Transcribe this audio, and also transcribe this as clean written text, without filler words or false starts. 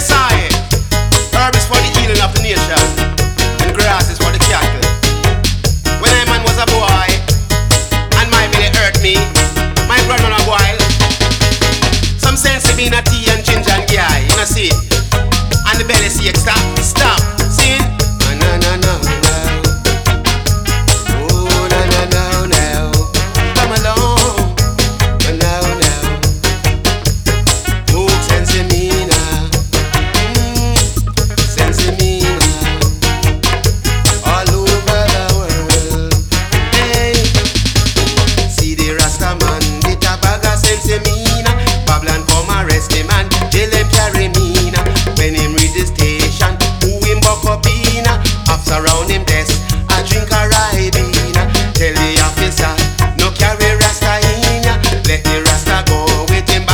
Messiah. Herb is for the healing of the nation, and grass is for the cattle. When I man was a boy, and my belly hurt me, my grandmother boil some sense being a tea and ginger and guy, you know see. And the belly say stop.